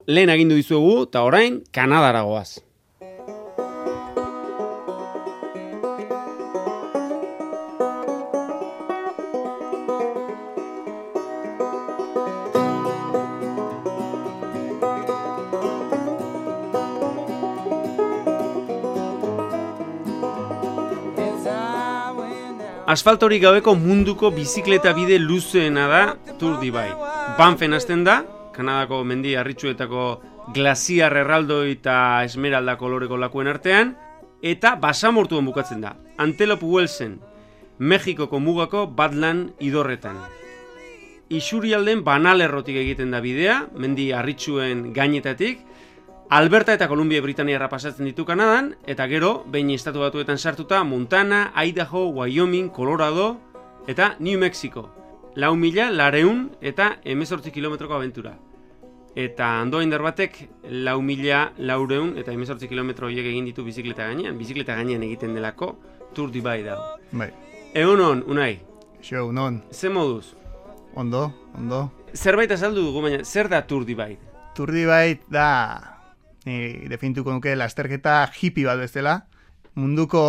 Lehen agindu dizuegu, eta orain, Kanadara goaz. Asfaltorik gabeko munduko bizikleta bide luzeena da Tour Divide. Banfen hasten da, Kanadako mendi harritsuetako glaziar erraldoi eta esmeralda koloreko lakuen artean, eta basamortuan bukatzen da, Antelope Wellsen, Mexikoko mugako Badland idorretan. Isurialden banalerrotik egiten da bidea, mendi harritsuen gainetatik, Alberta eta Kolumbia Britaniarra pasatzen ditu Kanadan, eta gero, behin estatu batuetan sartuta, Montana, Idaho, Wyoming, Colorado eta New Mexico. 4.400 eta 18 kilometroko abentura. Eta ando indar batek 4.400 eta 18 kilometro horiek egin ditu bizikleta gainean egiten delako Tour Divide da. Bai. Egunon, Unai? Xo, unon. Ze moduz? Ondo. Zerbait azaldu dugu, baina zer da Tour Divide? Tour Divide da, ni definituko nuke lasterketa hippie bat bezala. Munduko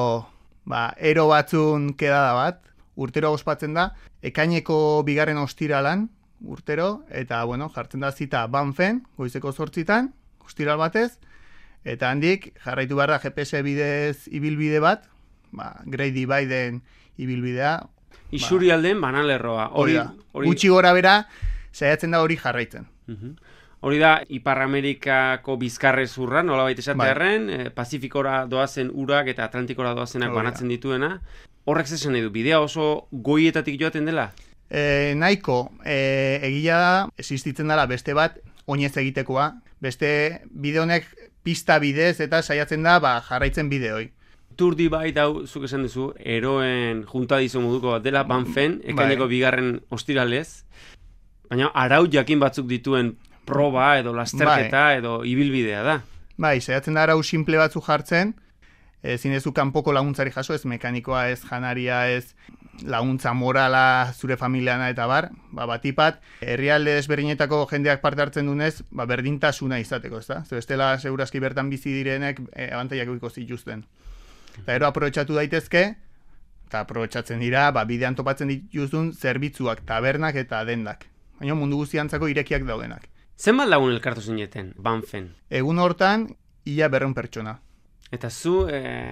ero batzun kedada bat, urtero ospatzen da, ekaineko bigarren ostiralan, urtero, eta jartzen da zita Banfen, goizeko 8:00, ostiral batez, eta handik jarraitu behar da GPS bidez ibilbide bat, Great Dividen ibilbidea. Isurialden banalerroa. Hori gutxi gora bera, saiatzen da hori jarraitzen. Hori da, Ipar Amerikako bizkarrezurra, nolabait esatearren, Pazifikora doazen urak eta Atlantikora doazenak banatzen dituena. Horrek zesan nahi du, bidea oso goietatik joaten dela? Nahiko, egia da, existitzen dela beste bat, oinez egitekoa. Beste bide honek pista bidez eta saiatzen da jarraitzen bideoi. Tour Divide hau, zuk esan duzu, eroen juntadizo moduko bat dela, Banfen, ekaineko bigarren ostiralez. Baina arau jakin batzuk dituen proba edo lasterketa edo ibilbidea da. Saiatzen da arau simple batzuk jartzen, ezin ezu kanpoko laguntzari jaso, ez mekanikoa, ez janaria, ez laguntza morala zure familiana eta bar, batipat, herrialde desberdinetako jendeak parte hartzen dunez, berdintasuna izateko, ez da? Bestela segurazki bertan bizi direnek abantaiak egiko zituzten. Eta ero aprobetxatu daitezke, eta aprobetxatzen dira, bidean topatzen dituzun zerbitzuak, tabernak eta dendak. Baina mundu guztiantzako irekiak daudenak. Zenbat lagun elkartu zineten, Banfen? Egun hortan, ia 200 pertsona. Eta zu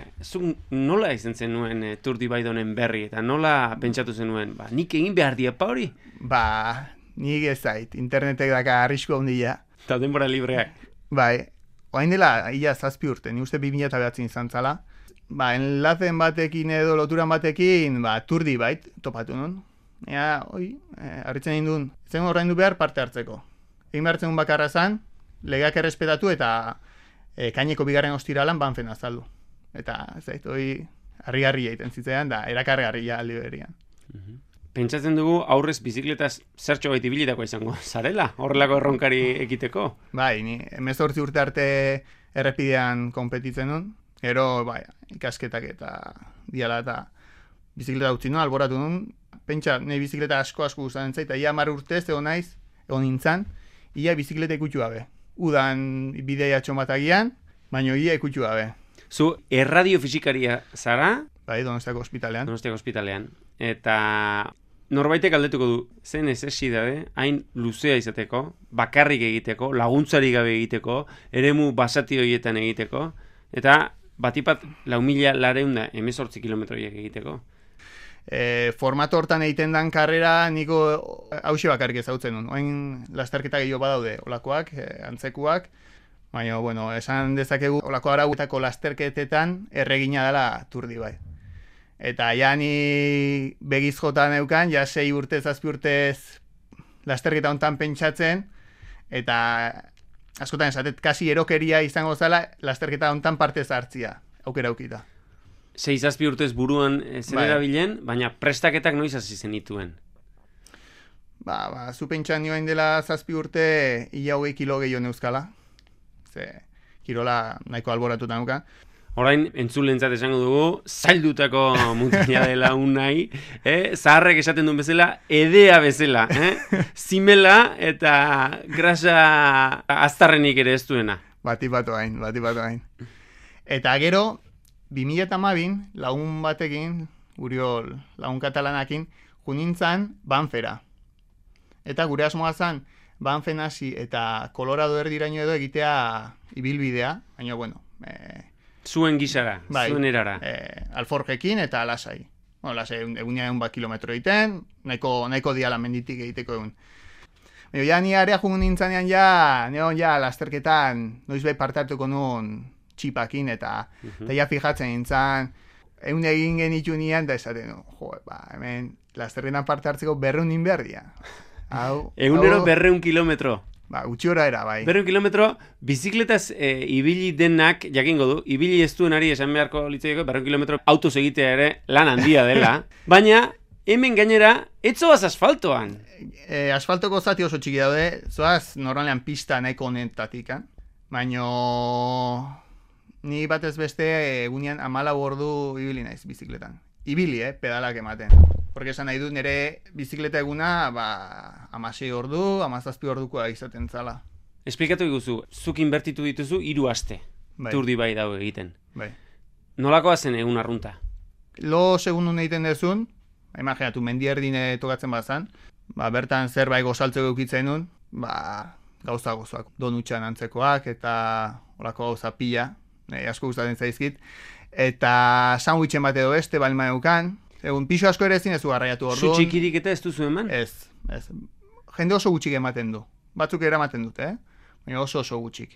nola izan zenuen Tour Divide honen berri, eta nola pentsatu zenuen, nik egin behar diapa hori? Nik ez zait, internetek daka arrisku handia. Eta denbora libreak. Oain dela, ia 7 urte, ni uste 2009 izan zala. Enlazen batekin edo loturan batekin, Tour Divide topatu nun. Harritzen indun, zen horrein du behar parte hartzeko. Egin behar zen bakarra zan, legeak errespetatu eta kaineko bigarren ostiralan Banfen azaldu. Eta, harri-harri egiten zitzean, da erakargarria aldi berian. Pentsatzen dugu aurrez bizikletaz zertxo baiti bilitako izango, zarela? Horrelako erronkari ekiteko? Ni 18 urte arte errepidean konpetitzen nun. Gero, ikasketak eta diala eta bizikleta utzi nun, alboratu nun. Pentsa, nahi bizikleta asko gustatzen zait, eta ia 10 urtez egon nintzen, ia bizikleta ikutu gabe. Udan bidea txomatagian, baina ia ikutu gabe. Zu, erradiofisikaria zara? Donostiako ospitalean. Eta norbaitek aldetuko du, zen esesidade, hain luzea izateko, bakarrik egiteko, laguntzari gabe egiteko, eremu basati horietan egiteko, eta batipat 4.418 kilometroiek egiteko. Formato hortan egiten dan karrera niko hause bakarrik ezautzen nun. Oin lasterketa gehiago badaude, olakoak, antzekuak, baina, esan dezakegu olako arauetako lasterketetan erregina dela Tour Divide. Eta ni begiz jotan eukan, 6 urtez, 7 urtez lasterketa hontan pentsatzen, eta askotan esatet, kasi erokeria izango zala lasterketa hontan parte hartzia, aukera aukita. 6-7 urtez buruan zen erabilen, baina prestaketak noiz hasi zenituen? Zu pentsan nioen dela 7 urte, ia 20 kilo gehiago neuzkala. Kirola nahiko alboratuta nuka. Orain, entzulentzat esango dugu, zaildutako mutina dela unai, zaharrek esaten duen bezala, edea bezala, zimela eta grasa aztarrenik ere ez duena. Bati batu hain. Eta gero, 2012 lagun batekin, Uriol lagun katalanakin, junintzan Banfera. Eta gure asmoa zen, Banfen hasi eta Colorado erdiraino edo egitea ibilbidea, baina bueno, zuen gisara, zuen erara. Alforjekin eta lasai. Bueno, lasai, egunean 100 kilometro egiten, nahiko diala menditik egiteko egun. Baina, ja, ni area jugun nintzanean ja lasterketan, noiz behi partartuko nuen txipakin, eta ja fijatzen nintzen, egun egin genitu nian, da esaten, hemen lasterketan parte hartzeko 200 behar dia. Egunero 200 kilometro. Utxiora era, bai. 200 kilometro, bizikletaz ibili denak, jakingo du, ibili ez duenari esan beharko litzaiko, 200 kilometro autoz egitea ere lan handia dela. Baina, hemen gainera, etzoaz asfaltoan. Asfaltoko zati oso txiki daude, zoaz normalean pista nahiko honetatik, baina ni batez beste egunean 14 ordu ibili naiz bizikletan. Ibili, pedalak ematen. Porque esan nahi dut nire bizikleta eguna 16 ordu, 17 ordukoa izaten zala. Esplikatu iguzu, zuk inbertitu dituzu 3 aste. Bai. Turdi bai dago egiten. Bai. Nolakoa zen egun arrunta? Lo segundu egiten dezun, imaginatu mendierdine tokatzen bazan, bertan zerbait gozaltzeko eukitzen nun, gauza gozoak. Donutxan antzekoak eta olako gauza pila, asko gustatzen zaizkit. Eta sandwichen bat edo beste, balma eukan. Egun, pixo asko ere ezin ez du garraiatu orduan. Zu txikirik eta ez duzu eman? Ez. Jende oso gutxik ematen du. Batzuk eramaten dute, baina oso gutxik.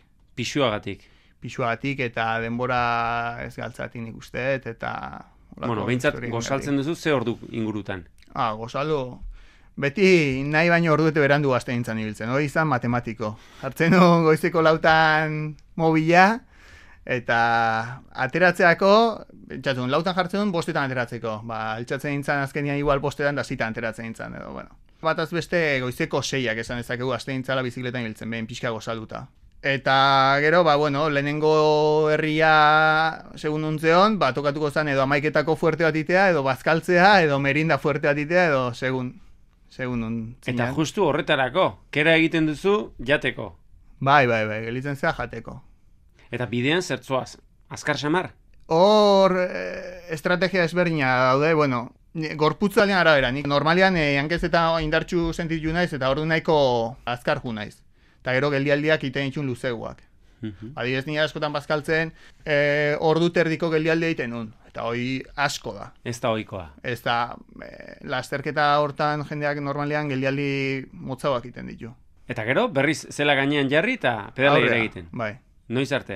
Pixuagatik eta denbora ez galtzatik nik usteet, eta... Bueno, behintzat gozaltzen duzu ze ordu ingurutan? Gozaldu... Beti nahi baino ordu eta berandu gazte nintzen ibiltzen, hori izan matematiko. Hartzen du goizeko 4 mobila, eta ateratzeako, pentsatun, 4 jartzen duen, 5 ateratzeko. Altxatzen nintzen azkenian igual 5 da 6 ateratzen nintzen, edo, bueno. Bataz beste goizeko 6 esan ezakegu azte nintzala bizikletan ibiltzen, behin pixka gozalduta. Eta gero, lehenengo herria segun nuntzeon, tokatuko zen edo amaiketako fuerte bat itea, edo bazkaltzea, edo merinda fuerte bat itea, edo segun nuntzean. Eta justu horretarako, kera egiten duzu jateko. Bai, gelitzen zea jateko. Eta bidean zertzoaz, azkar samar? Hor, estrategia ezberdina daude, gorputzalean arabera, nik normalian hankez eta indartxu sentitu naiz, eta ordu nahiko azkar ju naiz. Eta gero geldialdiak iten itxun luzeguak. Adibidez nire askotan bazkaltzen, ordu terdiko geldialdia iten nun. Eta hoi asko da. Ez da ohikoa. Ez da, lasterketa hortan jendeak normalean geldialdi motzauak iten ditu. Eta gero, berriz zela gainean jarri eta pedalera egiten. Bai. Noiz arte?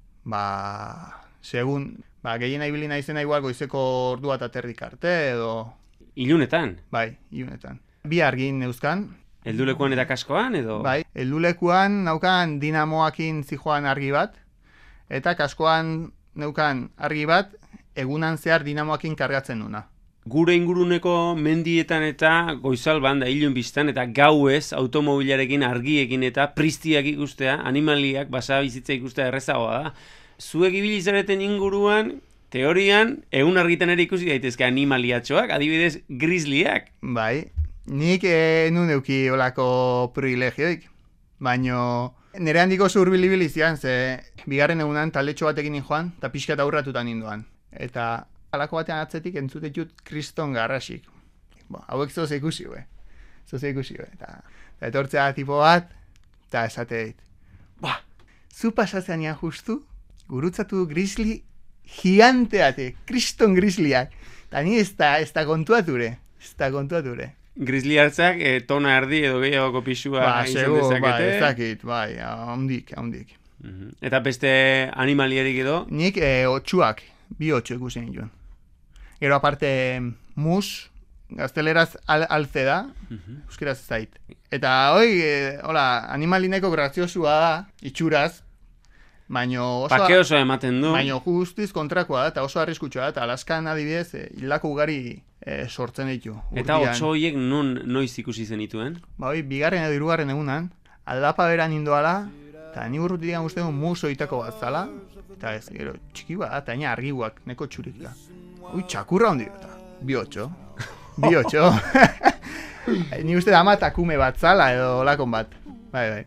Segun, gehiena ibili naizena igual goizeko ordua eta terdik arte, edo... Ilunetan? Bai, ilunetan. Bi argin neuzkan. Heldulekuan eta kaskoan, edo? Bai, heldulekuan naukan dinamoakin zijoan argi bat, eta kaskoan neukan argi bat, egunan zehar dinamoakin kargatzen duna. Gure inguruneko mendietan eta goizalban da ilun biztan eta gauez automobilarekin argiekin eta pristiak ikustea, animaliak basa bizitza ikustea errezagoa da. Zuek ibili zareten inguruan, teorian, egun argitan ere ikusi daitezke animaliatxoak, adibidez grizzliak. Bai, nik nun euki olako privilegioik, baino nire handiko zurbilibili zian, ze bigarren egunan taldetxo batekin joan, eta pixka eta urratutan ninduan. Eta halako batean atzetik entzutetut kriston garrasik. Hauek zoze ikusi, Eta etortzea tipo bat, eta esate dit. Zu pasatzean ean justu, gurutzatu grizzly giganteate, kriston grizzlyak. Eta ni ez da kontuature. Grizzly hartzak tona erdi edo gehiagoko pixua izan dezakete? Ez dakit, handik. Eta beste animalierik edo? Nik otxuak, 2 otxu ikusen joan. Gero aparte mus, gazteleraz alze da, euskeraz zait. Eta animalineko graziosua da, itxuraz, Pake oso ematen du. Baina justiz kontrakoa da, eta oso arriskutsua da, eta Alaskan adibidez, hilako ugari sortzen ditu. Eta otso horiek noiz ikusi zenituen? Bigarren edo 3. egunan, aldapa beran indoala, Eta ni urrutik uste du musoitako bat zala, eta ez, gero, txiki bat, eta aina argiguak, neko txurik da. Ui, txakurra hondi, eta bihotxo. Ni uste da ama takume bat zala, edo lakon bat. Bai.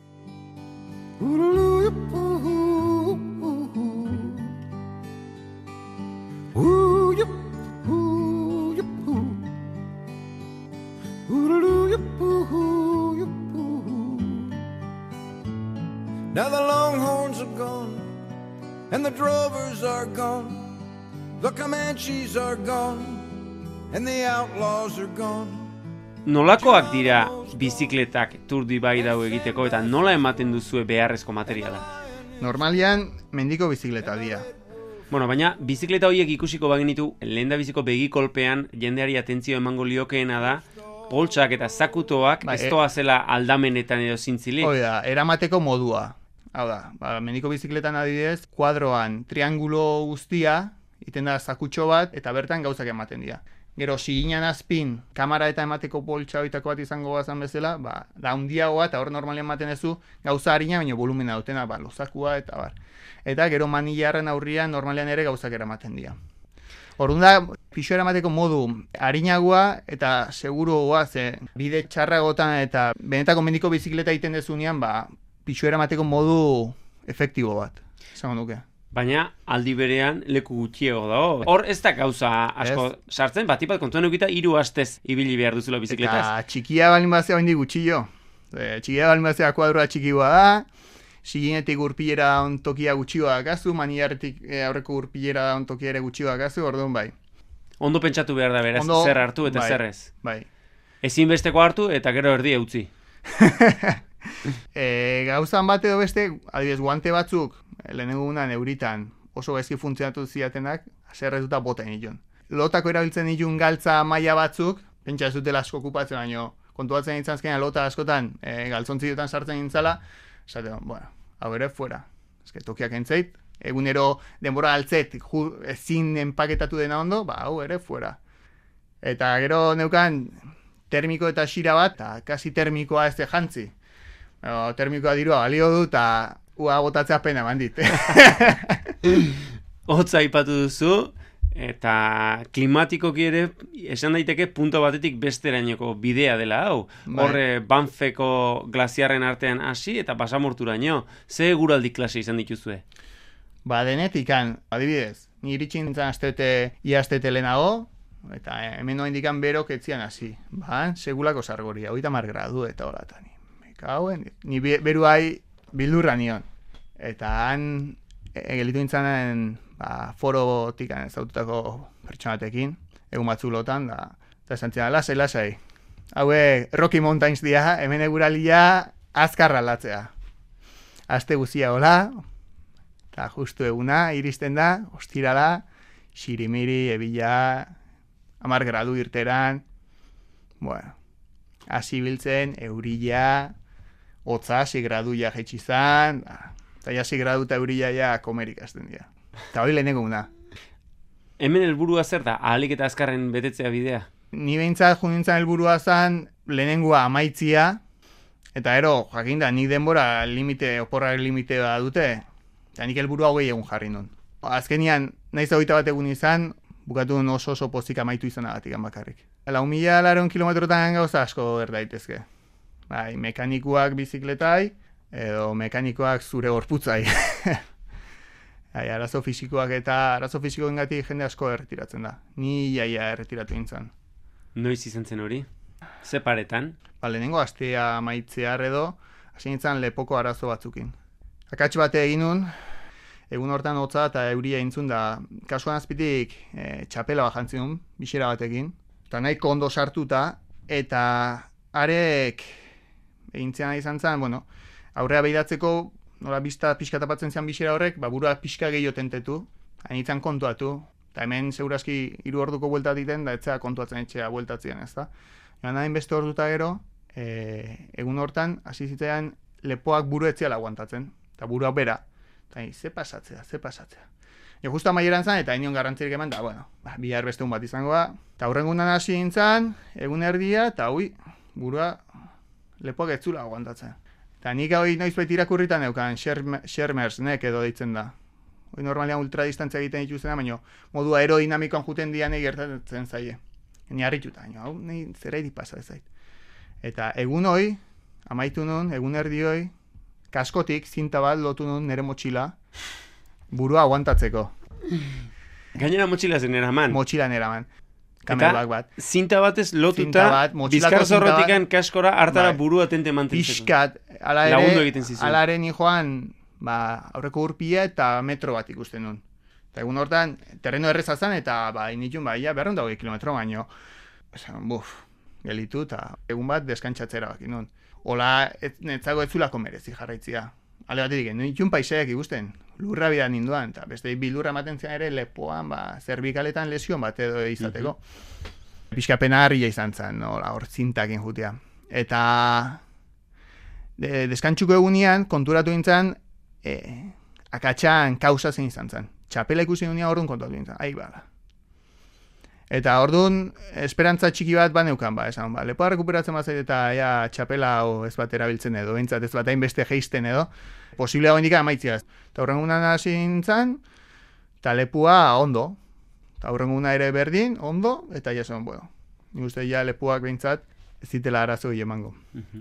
Now the longhorns are gone, and the drovers are gone, the Comanches are gone, and the outlaws are gone. Nolakoak dira bizikletak Tour du Bai dau egiteko eta nola ematen duzue beharrezko materiala? Normalian mendiko bizikleta dira. Bueno, baina bizikleta horiek ikusiko bagenitu lehendabiziko begikolpean jendeari atentzio emango liokeena da poltsak eta zakutoak ez doazela aldamenetan edo zintzilik. Hoi da, eramateko modua. Hau da, mendiko bizikletan adibidez, kuadroan triangulo guztia, iten da zakutxo bat, eta bertan gauzak ematen dira. Gero, siginan azpin, kamara eta emateko poltsa oitako bat izango bazan bezala, da hundiagoa, eta hor normalean ematen duzu, gauza harina, baina volumena dutena, lozakua, eta bar. Eta gero manilarren aurrian, normalean ere gauzak eramaten dira. Orduan da, pixo eramateko modu harinagoa eta seguruagoa, ze bide txarragotan eta benetako mendiko bizikleta egiten dezunean, pixo eramateko modu efektibo bat, esango nuke. Baina aldi berean leku gutxiago dago. Hor ez da gauza asko sartzen, batipat kontuen eukita 3 astez ibili behar duzula bizikletaz. Eta txikia balin bazea baindik gutxillo. Txikia balin bazea kuadroa txikioa da, siginetik urpilera ontokia gutxioa dakazu, maniarretik aurreko urpilera ontokia ere gutxioa dakazu, orduan bai. Ondo pentsatu behar da beraz, zer hartu eta zer ez. Bai. Ezinbesteko hartu eta gero erdi utzi. Gauzan bat edo beste, adibidez, guante batzuk, lehenengunan euritan oso gaizki funtzionatu ziatenak, aserretuta boten itun. Lotako erabiltzen itun galtza maila batzuk, pentsa ez dutela asko okupatzen, baino kontuatzen ditzanzkenean lota askotan galtzontziotan sartzen nintzala, esaten, bueno, hau ere, fuera. Eske tokiak entzeit, egunero denbora altzet, ezin enpaketatu dena ondo, hau ere, fuera. Eta gero neukan termiko eta xira bat, eta kasi termikoa ez de jantzi. Termikoa dirua balio du, eta ua botatzea pena bandit. Hotza aipatu duzu, eta klimatikoki ere esan daiteke punto batetik besterainoko bidea dela hau. Horre Banfeko glaziarren artean hasi eta basamorturaino. Ze eguraldi klase izan dituzue? Denetikan, adibidez, ni iritsi nintzen iaztete lehenago, eta hemen noa indikan berok etzian hasi. Segulako sargoria, 30 gradu eta horatan. Ni beruai bildurra nion. Eta han gelitu nintzanen forotik ezaututako pertsonatekin, egun batzu lotan, eta esan zidan, lasai. Haue Rocky Mountains dira, hemen eguralia azkarra latzea. Aste guzia hola, eta justu eguna, iristen da, ostirala, xirimiri, ebila, 10 gradu irteran, bueno, hasi biltzen, eurila, hotza, 6 gradu ja jaitsi zan, eta ja 6 gradu eta eurila ja komerik azten dira. Eta hori lehenengo una. Hemen helburua zer da, ahalik eta azkarren betetzea bidea? Ni behintzat junintzan helburua zan lehenengoa amaitzia, eta jakinda, nik denbora oporrak limite bat dute, eta nik helburua 20 egun jarri nun. Azkenian, naiz 21 egun izan, bukatu oso pozik amaitu izanagatik bakarrik. 4.000 kilometrotan gauza asko daitezke. Mekanikoak bizikletai, edo mekanikoak zure gorputzai. Arazo fisikoak eta arazo fisikoengatik jende asko erretiratzen da. Ni jaia erretiratu nintzen. Noiz izan zen hori? Ze paretan? Lehenengo astea maitzear edo, hasi nintzen lepoko arazo batzukin. Akats bate egin nun, egun hortan hotza eta euria intzun da, kasuan azpitik txapela bajantzin nun, bisera batekin, eta nahiko ondo sartuta, eta arek egintzean izan zen, aurrea behidatzeko, nola bizta pixka tapatzen zean bisera horrek, burua pixka gehiago tentetu, hainitzen kontuatu, eta hemen segurazki 3 orduko buelta diten, da etzea kontuatzen etxea bueltatzean, ez da? Joan nahin beste orduta gero, egun hortan, hasi zitzean lepoak buru etziala aguantatzen, eta burua bera, eta ze pasatzea. Justu amaieran zen, eta inion garrantzirik eman, da, bihar beste bat izango da, eta hurrengunan hasi nintzen, egun erdia, eta burua lepoak etzula aguantatzen. Eta nik hori noiz beti irakurritan eukan, Shermers, nek edo ditzen da. Hoi normalean ultradistantzia egiten dituzena, baina modu aerodinamikoan juten dianei gertatzen zaie. Ni harrituta, hau nahi zeraidi pasa ezait. Eta egun hoi, amaitu nun, egun erdi hoi, kaskotik zinta bat lotu nun nire motxila, burua aguantatzeko. Gainera motxila zen eraman. Motxila eraman. Kamelbak bat. Zinta batez lotuta, bizkarzorrotikan kaskora hartara burua tente mantentzeko. Piskat, lagundu egiten zizun. Alare ni joan, aurreko urpia eta metro bat ikusten nun. Eta egun hortan, terreno erreza zen, eta initun, ja, 220 kilometro baino. Gelitu, eta egun bat deskantzatzera bakin nun. Ola, netzago ez zulako merezi jarraitzia. Ale batetik, nitun paisaiak ikusten, lurra bidan ninduan, eta beste bilurra ematen zen ere lepoan, zerbikaletan lesion bat edo izateko. Piskapena harria izan zen, hor zintakin jutea. Eta deskantzuko egunean, konturatu nintzen, akatxan kausa zen izan zen. Txapela ikusi nunean orduan konturatu nintzen, bada. Eta orduan, esperantza txiki bat baneukan, esan, lepoa rekuperatzen bazait eta txapela ez bat erabiltzen edo, bentsat ez bat hainbeste geisten edo, posiblea goindika amaitzia. Eta horrengunan hasi nintzen, eta lepua ondo. Eta horrenguna ere berdin, ondo, eta jason, nik uste lepuak bentsat ez zitela arazo emango.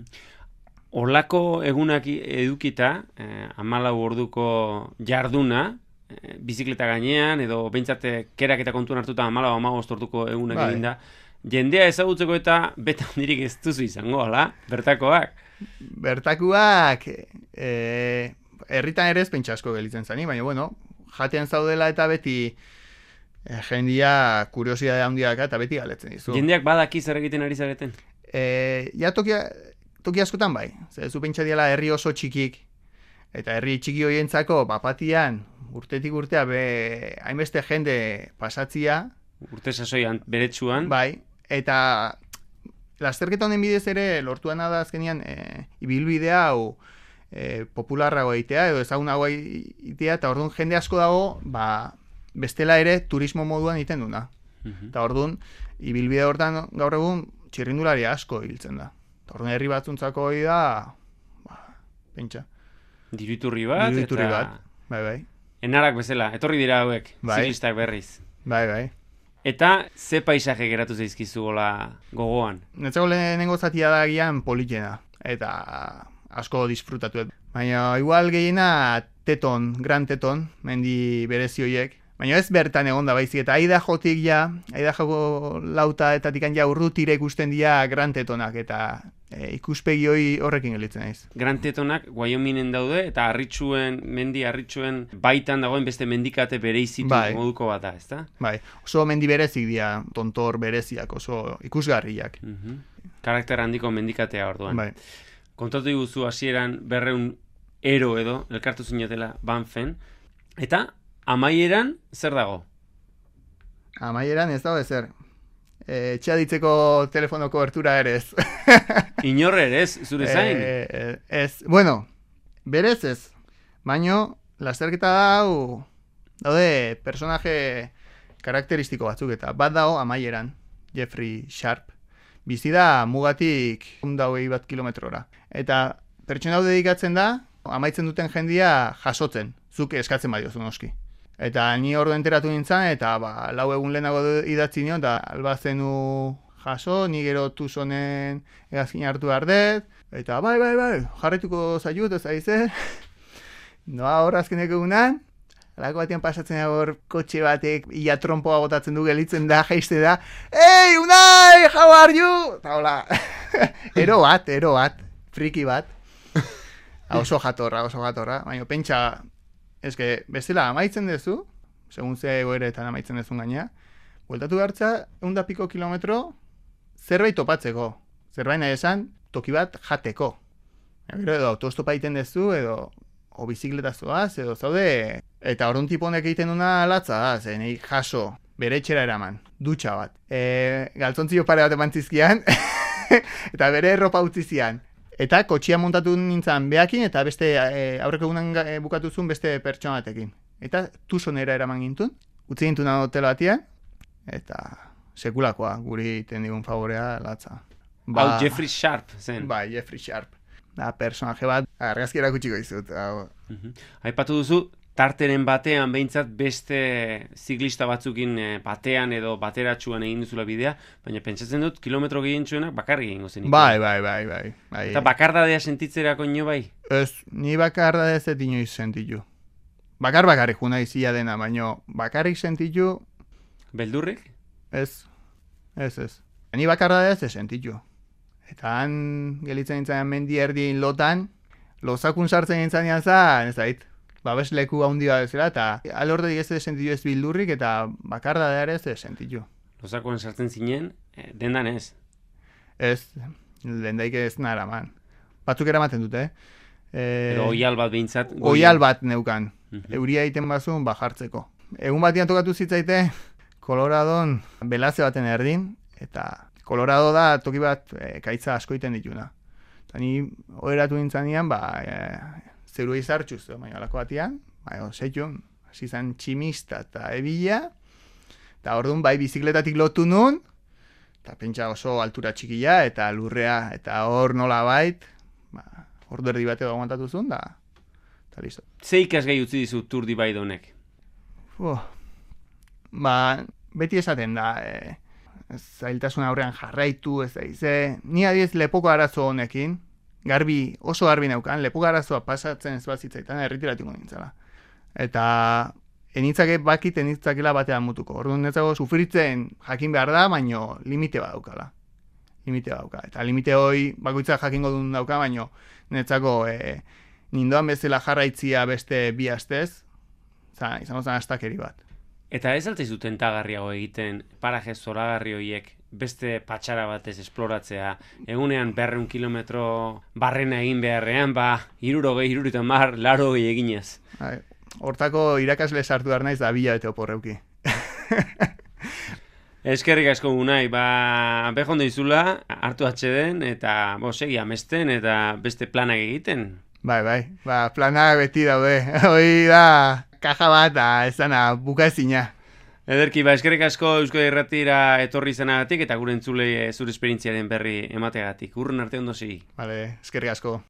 Horlako egunak edukita, 14 orduko jarduna, bizikleta gainean, edo behintzate kerak eta kontuan hartuta 14-15 orduko egunak eginda, jendea ezagutzeko eta beta handirik ez duzu izango, ala? Bertakoak? Bertakoak, herritan ere ez pentsa asko gelitzen zani, baina, jatean zaudela eta beti jendia kuriosidade handiak eta beti galetzen dizu. Jendeak badaki zer egiten ari zareten? Ja, toki askotan bai. Zu pentsa diala herri oso txikik, eta herri txiki horientzako bapatian, urtetik urtea hainbeste jende pasatzia. Urte sasoian beretsuan. Bai, eta lasterketa honen bidez ere lortuana da azkenian ibilbidea hau popularrago egitea edo ezagunago egitea, eta orduan jende asko dago bestela ere turismo moduan egiten duna. Eta orduan ibilbide hortan gaur egun txirrindulari asko hiltzen da. Eta orduan herri batzuntzako hori da pentsa. Diruiturri bat. Bai. Enarak bezala, etorri dira hauek, ziklistak berriz. Bai. Eta ze paisaje geratu zaizkizu gogoan? Netzako lehenengo zatia da gian politena, eta asko disfrutatu. Baina igual gehiena Gran Teton, mendi berezi horiek. Baina ez bertan egon da baizik, eta Idahotik Idaho lauta eta tikan urrutire ikusten dira Gran Tetonak, eta ikuspegi hori horrekin gelitzen naiz. Gran Tetonak Wyomingen daude, eta mendi harritxuen baitan dagoen beste mendikate bereizitu moduko bat da, ezta? Bai, oso mendi berezik dira, tontor bereziak, oso ikusgarriak. Karakter handiko mendikatea orduan. Bai. Kontatu diguzu hasieran 200 ero edo, elkartu zinatela Banfen, eta amaieran zer dago? Amaieran ez dago ezer. Etxea ditzeko telefono kobertura ere ez. Inorre ere ez, zure zain? Ez, berez ez. Baina, lasterketa daude personaje karakteristiko batzuk eta bat dago amaieran, Jeffrey Sharp. Bizi da mugatik 120 kilometrora. Eta pertsona hau dedikatzen da, amaitzen duten jendia jasotzen, zuk eskatzen badiozu noski. Eta ni ordu enteratu nintzen, eta 4 egun lehenago idatzi nion, eta albazenu jaso, ni gero tuzonen egazkin hartu behar dut, eta bai, jarretuko zaiut, ez aize. Noa hor azkenek egunan, alako batean pasatzen hor kotxe batek ia trompoa botatzen du gelitzen da, jaiste da, hey, Unai, how are you? Eta hola, ero bat, friki bat. Oso jatorra, baina pentsa, eske, bestela amaitzen dezu, segun ze egoeretan amaitzen dezun gaina, bueltatu behartza, 100 kilometro, zerbait topatzeko. Zerbait nahi esan, toki bat jateko. Gero edo autostopa egiten dezu, edo o bizikleta zoaz, edo zaude, eta orduan tiponek egiten duna latza da, zen jaso, bere etxera eraman, dutxa bat. Galtzontzio pare bat eman zizkian, eta bere erropa utzi zian. Eta kotxia montatu nintzen behakin, eta beste aurreko egunan bukatu zuen beste pertsona batekin. Eta tuzonera eraman gintun, utzi gintun hotel batian, eta sekulakoa guri iten digun favorea latza. Hau Jeffrey Sharp zen. Bai, Jeffrey Sharp. da personaje bat, argazki erakutsiko dizut. Aipatu duzu, tarteren batean behintzat beste ziklista batzukin batean edo bateratsuan egin duzula bidea, baina pentsatzen dut kilometro gehientsuenak bakarrik egingo zen. Bai. Eta bakardadea sentitzerako ino bai? Ez, ni bakardadea ez inoiz sentitu. Bakarrik juna izia dena, baina bakarrik sentitu... Beldurrik? Ez. Ni bakardadea ez sentitu. Eta han gelitzen nintzen mendi erdien lotan, lozakun sartzen nintzen ez zait. Babesleku handia bezala, eta alordetik ez sentitu ez bildurrik, eta bakardadeare ez sentitu. Lozakoan sartzen zinen, dendan ez? Ez, dendaik ez nara man. Batzuk eramaten dute, Pero oial bat behintzat? Oial bat neukan, euria egiten bazun bajartzeko. Egun batian tokatu zitzaite, Coloradon belaze baten erdin, eta Colorado da toki bat kaitza askoiten dituna. Eta ni oheratu nintzanean, zeru izartxuz, baina alako batian, zeitun, hasi zan tximista eta ebila, eta orduan bai bizikletatik lotu nun, eta pentsa oso altura txikia, eta lurrea, eta hor nola bait, ordu erdi bateo aguantatu zuen, eta listo. Ze ikasgai utzi dizu Tour du Bai honek? Beti esaten da, zailtasun aurrean jarraitu, ni adiez lepoko arazo honekin, oso garbi neukan, lepoko arazoa pasatzen ez bat zitzaitan, erritiratiko nintzela. Eta enitzake bakit enitzakela batean mutuko. Orduan netzago sufritzen jakin behar da, baino limite bat daukala. Eta limite hoi bakoitza jakingo duen dauka, baino netzako nindoan bezala jarraitzia beste bi astez, izango zen astakeri bat. Eta ez altzai zuten tagarriago egiten paraje zoragarri horiek beste patxara batez esploratzea, egunean 200 kilometro barrena egin beharrean, 60, 80 eginez. Hortako irakasle sartu behar naiz da bila bete oporreuki. Eskerrik asko Unai, behondo izula, hartu atxeden, eta segi amesten, eta beste planak egiten. Bai, planak beti daude. Hoi da, kaja bat, ez dana, bukaezina. Ederki, eskerrik asko Eusko Irratira etorri izanagatik eta gure entzulei zure esperientziaren berri emateagatik. Urrun arte ondo segi. Eskerrik asko.